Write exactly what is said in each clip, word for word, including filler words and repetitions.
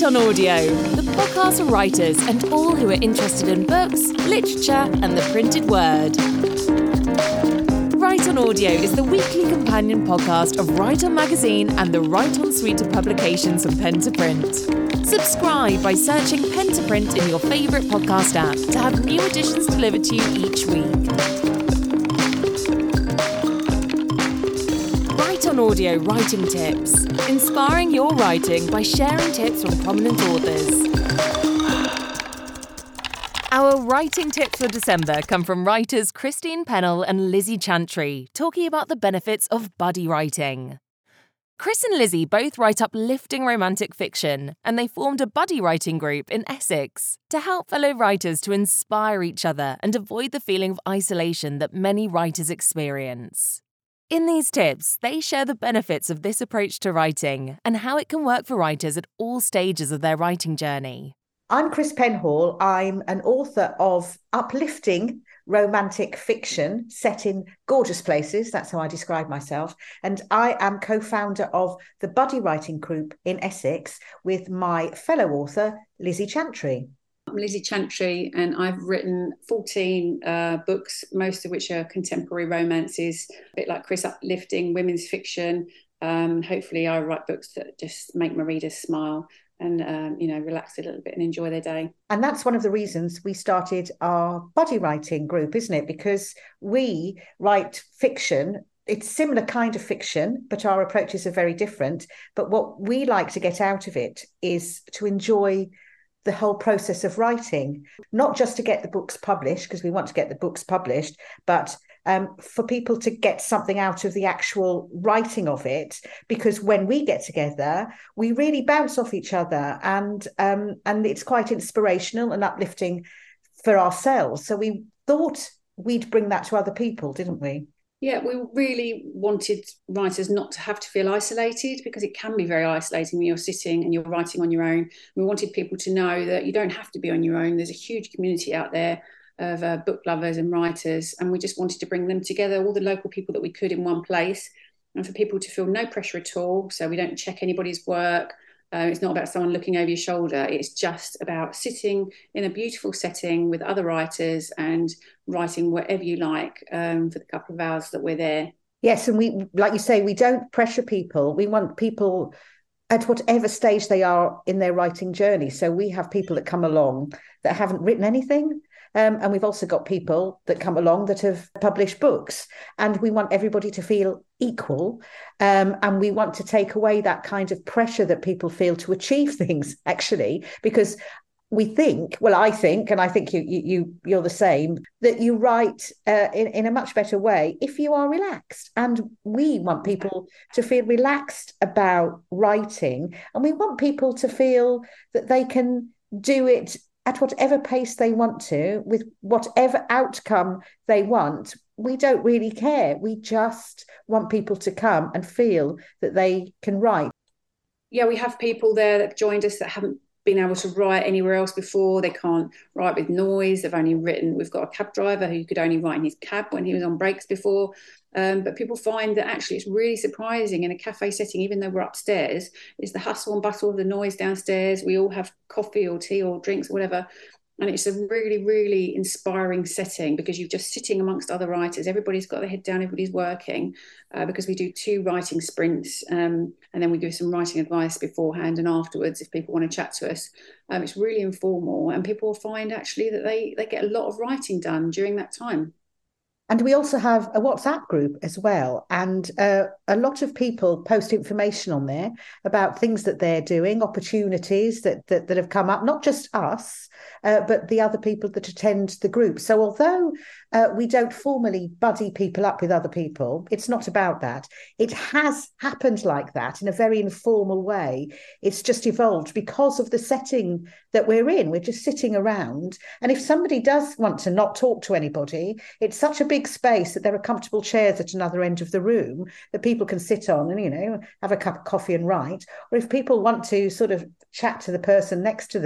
On Audio, the podcast for writers and all who are interested in books, literature, and the printed word. Write On Audio is the weekly companion podcast of Write On Magazine and the Write On suite of publications from Pen to Print. Subscribe by searching Pen to Print in your favourite podcast app to have new editions delivered to you each week. Write On Audio writing tips, inspiring your writing by sharing tips from prominent authors. Our writing tips for December come from writers Christine Pennell and Lizzie Chantry, talking about the benefits of buddy writing. Chris and Lizzie both write uplifting romantic fiction, and they formed a buddy writing group in Essex to help fellow writers to inspire each other and avoid the feeling of isolation that many writers experience. In these tips, they share the benefits of this approach to writing and how it can work for writers at all stages of their writing journey. I'm Chris Penhall. I'm an author of uplifting romantic fiction set in gorgeous places. That's how I describe myself. And I am co-founder of the Buddy Writing Group in Essex with my fellow author, Lizzie Chantry. I'm Lizzie Chantry, and I've written fourteen uh, books, most of which are contemporary romances, a bit like Chris, uplifting women's fiction. Um, hopefully I write books that just make my readers smile and, um, you know, relax a little bit and enjoy their day. And that's one of the reasons we started our buddy writing group, isn't it? Because we write fiction. It's similar kind of fiction, but our approaches are very different. But what we like to get out of it is to enjoy the whole process of writing, not just to get the books published, because we want to get the books published, but um, for people to get something out of the actual writing of it, because when we get together, we really bounce off each other, and um, and it's quite inspirational and uplifting for ourselves. So we thought we'd bring that to other people, didn't we? Yeah, we really wanted writers not to have to feel isolated, because it can be very isolating when you're sitting and you're writing on your own. We wanted people to know that you don't have to be on your own. There's a huge community out there of uh, book lovers and writers, and we just wanted to bring them together, all the local people that we could, in one place, and for people to feel no pressure at all. So we don't check anybody's work. Uh, it's not about someone looking over your shoulder. It's just about sitting in a beautiful setting with other writers and writing whatever you like um, for the couple of hours that we're there. Yes, and we, like you say, we don't pressure people. We want people at whatever stage they are in their writing journey. So we have people that come along that haven't written anything. Um, and we've also got people that come along that have published books, and we want everybody to feel equal. Um, and we want to take away that kind of pressure that people feel to achieve things, actually, because we think, well, I think, and I think you, you, you're the same, that you write uh, in, in a much better way if you are relaxed. And we want people to feel relaxed about writing, and we want people to feel that they can do it at whatever pace they want to, with whatever outcome they want. We don't really care. We just want people to come and feel that they can write. Yeah, we have people there that joined us that haven't been able to write anywhere else before. They can't write with noise. They've only written, we've got a cab driver who could only write in his cab when he was on breaks before. Um, but people find that actually it's really surprising in a cafe setting, even though we're upstairs, it's the hustle and bustle of the noise downstairs. We all have coffee or tea or drinks or whatever. And it's a really, really inspiring setting, because you're just sitting amongst other writers. Everybody's got their head down, everybody's working, uh, because we do two writing sprints, um, and then we give some writing advice beforehand and afterwards if people want to chat to us. Um, it's really informal, and people find actually that they, they get a lot of writing done during that time. And we also have a WhatsApp group as well. And uh, a lot of people post information on there about things that they're doing, opportunities that that, that have come up, not just us, uh, but the other people that attend the group. So although uh, we don't formally buddy people up with other people, it's not about that. It has happened like that in a very informal way. It's just evolved because of the setting that we're in. We're just sitting around. And if somebody does want to not talk to anybody, it's such a big space that there are comfortable chairs at another end of the room that people can sit on and, you know, have a cup of coffee and write. Or if people want to sort of chat to the person next to them,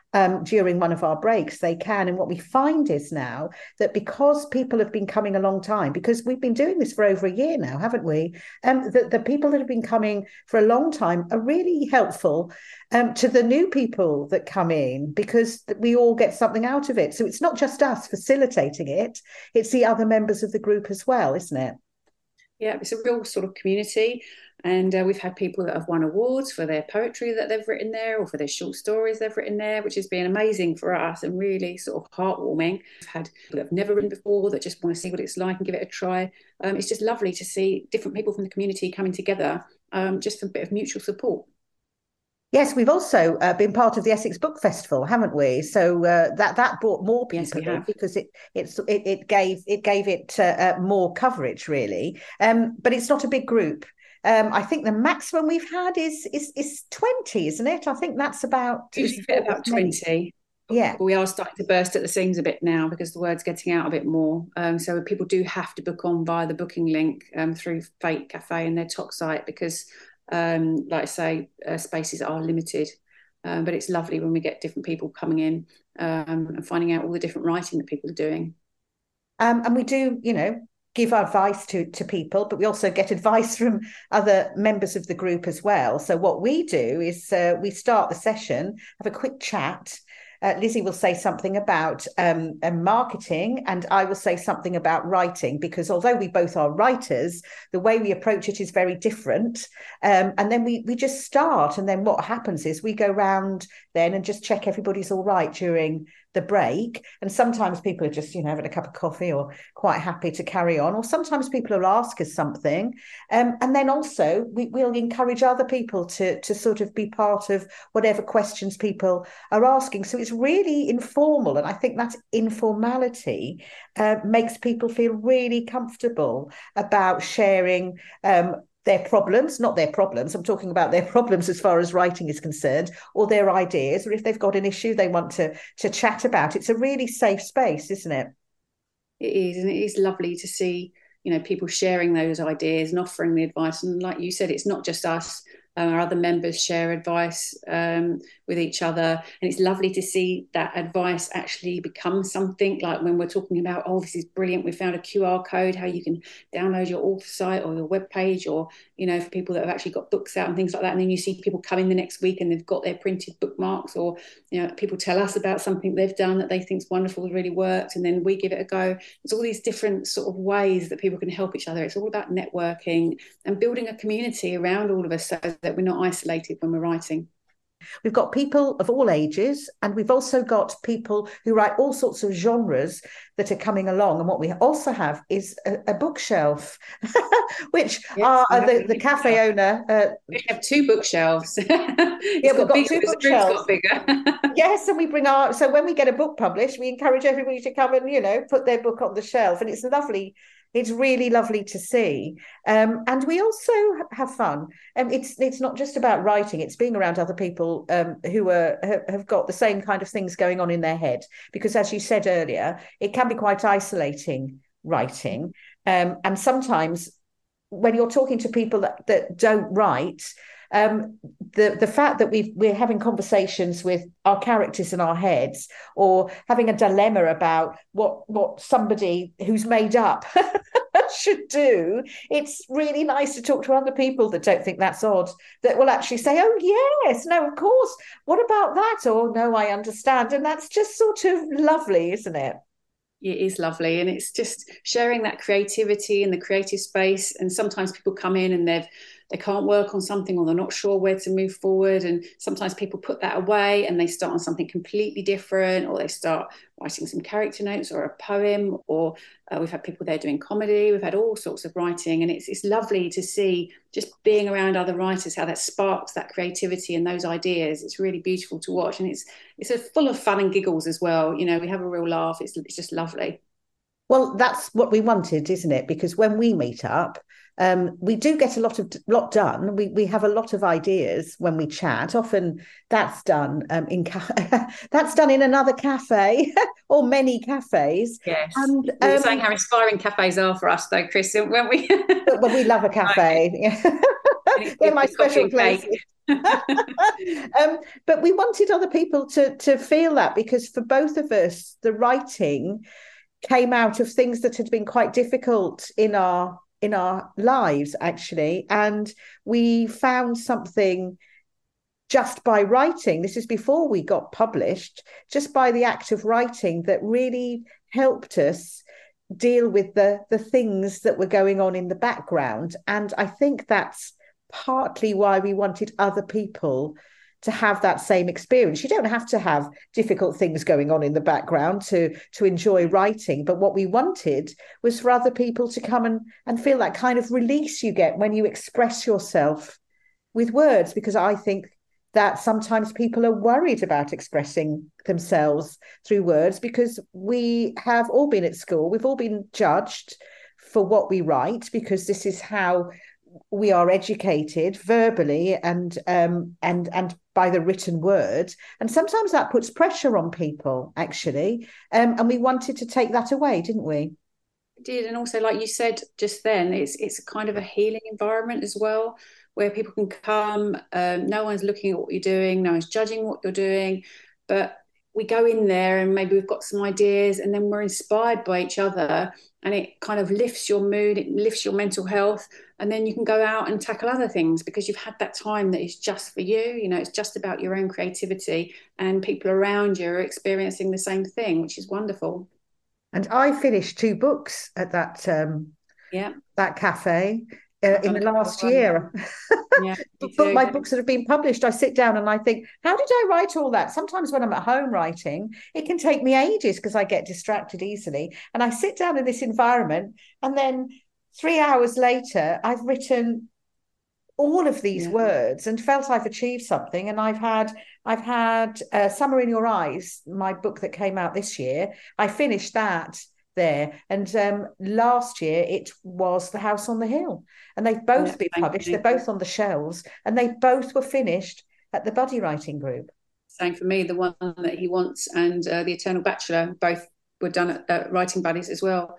um, during one of our breaks, they can. And what we find is now that because people have been coming a long time, because we've been doing this for over a year now, haven't we? Um, the, the people that have been coming for a long time are really helpful um, to the new people that come in, because we all get something out of it. So it's not just us facilitating it, it's the other members of the group as well, isn't it? Yeah, it's a real sort of community. And uh, we've had people that have won awards for their poetry that they've written there, or for their short stories they've written there, which has been amazing for us and really sort of heartwarming. We've had people that have never written before that just want to see what it's like and give it a try. Um, it's just lovely to see different people from the community coming together um, just for a bit of mutual support. Yes, we've also uh, been part of the Essex Book Festival, haven't we? So uh, that that brought more people Yes, we in have. because it it's it, it gave it gave it uh, uh, more coverage, really. Um, but it's not a big group. Um, I think the maximum we've had is is is twenty, isn't it? I think that's about Usually fit about twenty. Yeah. But we are starting to burst at the seams a bit now because the word's getting out a bit more. Um, so people do have to book on via the booking link um, through Fate Cafe and their talk site because, um, like I say, uh, spaces are limited. Um, but it's lovely when we get different people coming in um, and finding out all the different writing that people are doing. Um, and we do, you know, give advice to, to people, but we also get advice from other members of the group as well. So what we do is uh, we start the session, have a quick chat. Uh, Lizzie will say something about um, uh, marketing, and I will say something about writing, because although we both are writers, the way we approach it is very different. Um, and then we we just start, and then what happens is we go round then and just check everybody's all right during the break. And sometimes people are just, you know, having a cup of coffee or quite happy to carry on, or sometimes people will ask us something. Um, and then also we will encourage other people to, to sort of be part of whatever questions people are asking. So it's really informal. And I think that informality uh, makes people feel really comfortable about sharing um, their problems, not their problems, I'm talking about their problems as far as writing is concerned, or their ideas, or if they've got an issue they want to, to chat about. It's a really safe space, isn't it? It is, and it is lovely to see, you know, people sharing those ideas and offering the advice. And like you said, it's not just us. Um, our other members share advice um, with each other. And it's lovely to see that advice actually become something, like when we're talking about, oh, this is brilliant, we found a Q R code, how you can download your author site or your webpage, or, you know, for people that have actually got books out and things like that. And then you see people come in the next week and they've got their printed bookmarks, or, you know, people tell us about something they've done that they think is wonderful, really worked, and then we give it a go. It's all these different sort of ways that people can help each other. It's all about networking and building a community around all of us so that we're not isolated when we're writing. We've got people of all ages, and we've also got people who write all sorts of genres that are coming along. And what we also have is a, a bookshelf, which yes, are the, the cafe owner. Uh, we have two bookshelves. Yeah, we've got bigger, two bookshelves. Got bigger. Yes, and we bring our. So when we get a book published, we encourage everybody to come and, you know, put their book on the shelf, and it's lovely. It's really lovely to see. Um, and we also have fun. And um, it's it's not just about writing, it's being around other people um, who are have got the same kind of things going on in their head. Because as you said earlier, it can be quite isolating, writing. Um, and sometimes when you're talking to people that, that don't write, um, the the fact that we've, we're having conversations with our characters in our heads, or having a dilemma about what what somebody who's made up should do, it's really nice to talk to other people that don't think that's odd, that will actually say, oh yes, no, of course, what about that, or no, I understand. And that's just sort of lovely, isn't it? It is lovely, and it's just sharing that creativity in the creative space. And sometimes people come in and they've they can't work on something, or they're not sure where to move forward, and sometimes people put that away and they start on something completely different, or they start writing some character notes or a poem, or uh, we've had people there doing comedy, we've had all sorts of writing. And it's it's lovely to see, just being around other writers, how that sparks that creativity and those ideas. It's really beautiful to watch, and it's it's a full of fun and giggles as well. You know, we have a real laugh. It's it's just lovely. Well, that's what we wanted, isn't it? Because when we meet up, um, we do get a lot of lot done. We we have a lot of ideas when we chat. Often that's done um, in ca- that's done in another cafe or many cafes. Yes, and we were um, saying how inspiring cafes are for us, though, Chris, weren't we? But we love a cafe. Yeah, they're my special place. um, but we wanted other people to to feel that, because for both of us, the writing came out of things that had been quite difficult in our in our lives, actually, and we found something just by writing. This is before we got published, just by the act of writing, that really helped us deal with the the things that were going on in the background. And I think that's partly why we wanted other people to have that same experience. You don't have to have difficult things going on in the background to to enjoy writing, but what we wanted was for other people to come and and feel that kind of release you get when you express yourself with words, because I think that sometimes people are worried about expressing themselves through words, because we have all been at school, we've all been judged for what we write, because this is how we are educated, verbally and um, and and by the written word, and sometimes that puts pressure on people, actually. Um, and we wanted to take that away, didn't we? We did, and also, like you said just then, it's it's kind of a healing environment as well, where people can come. Um, no one's looking at what you're doing, no one's judging what you're doing, but we go in there and maybe we've got some ideas, and then we're inspired by each other, and it kind of lifts your mood, it lifts your mental health, and then you can go out and tackle other things because you've had that time that is just for you. You know, it's just about your own creativity, and people around you are experiencing the same thing, which is wonderful. And I finished two books at that um, yeah that cafe. Uh, in the last year. Yeah, but my books that have been published, I sit down and I think, how did I write all that? Sometimes when I'm at home writing, it can take me ages because I get distracted easily. And I sit down in this environment, and then three hours later, I've written all of these yeah. words and felt I've achieved something. And I've had, I've had uh, Summer in Your Eyes, my book that came out this year. I finished that there, and um, last year it was The House on the Hill, and they've both yeah, been published. They're both on the shelves, and they both were finished at the Buddy Writing Group. Same for me. The One That He Wants and uh, The Eternal Bachelor both were done at, at Writing Buddies as well.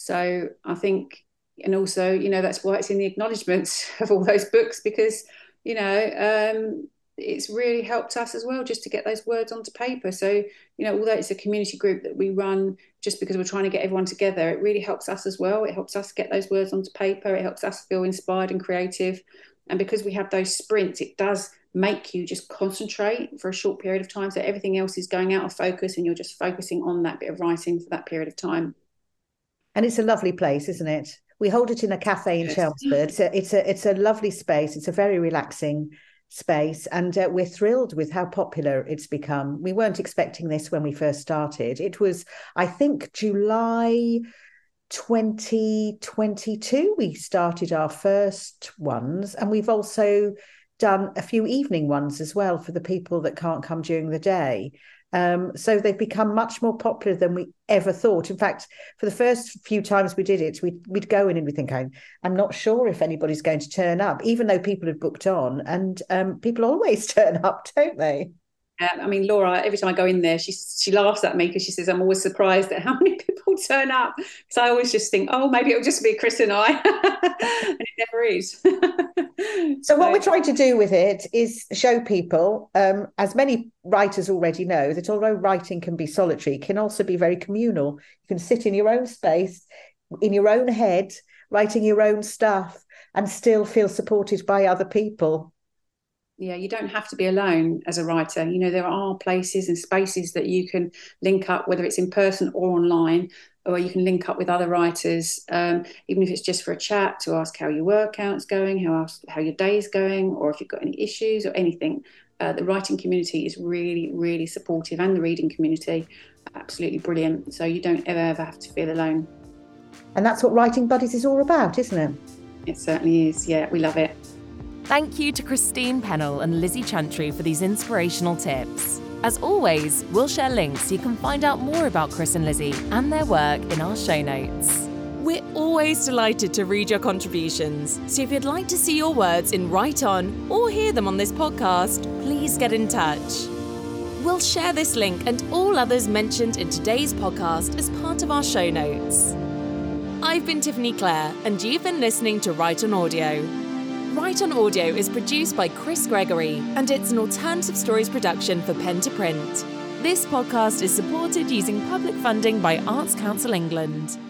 So I think, and also, you know, that's why it's in the acknowledgements of all those books, because, you know, um, it's really helped us as well just to get those words onto paper. So, you know, although it's a community group that we run just because we're trying to get everyone together, it really helps us as well. It helps us get those words onto paper. It helps us feel inspired and creative. And because we have those sprints, it does make you just concentrate for a short period of time. So everything else is going out of focus and you're just focusing on that bit of writing for that period of time. And it's a lovely place, isn't it? We hold it in a cafe in yes. Chelmsford. It's a, it's a, it's a lovely space. It's a very relaxing space, and uh, we're thrilled with how popular it's become. We weren't expecting this when we first started. It was, I think, July twenty twenty-two we started our first ones, and we've also done a few evening ones as well for the people that can't come during the day. Um, so they've become much more popular than we ever thought. In fact, for the first few times we did it, we'd, we'd go in and we'd think, I'm not sure if anybody's going to turn up, even though people had booked on. And um, people always turn up, don't they? Yeah, I mean, Laura, every time I go in there, she she laughs at me because she says I'm always surprised at how many people turn up. Because I always just think, oh, maybe it'll just be Chris and I. And it never is. So what we're trying to do with it is show people, um, as many writers already know, that although writing can be solitary, it can also be very communal. You can sit in your own space, in your own head, writing your own stuff, and still feel supported by other people. Yeah, you don't have to be alone as a writer. You know, there are places and spaces that you can link up, whether it's in person or online, or you can link up with other writers, um, even if it's just for a chat, to ask how your work count's going, how else, how your day's going, or if you've got any issues or anything. Uh, the writing community is really, really supportive, and the reading community, absolutely brilliant. So you don't ever, ever have to feel alone. And that's what Writing Buddies is all about, isn't it? It certainly is. Yeah, we love it. Thank you to Christine Pennell and Lizzie Chantry for these inspirational tips. As always, we'll share links so you can find out more about Chris and Lizzie and their work in our show notes. We're always delighted to read your contributions, so if you'd like to see your words in Write On or hear them on this podcast, please get in touch. We'll share this link and all others mentioned in today's podcast as part of our show notes. I've been Tiffany Clare, and you've been listening to Write On Audio. Write On Audio is produced by Chris Gregory, and it's an Alternative Stories production for Pen to Print. This podcast is supported using public funding by Arts Council England.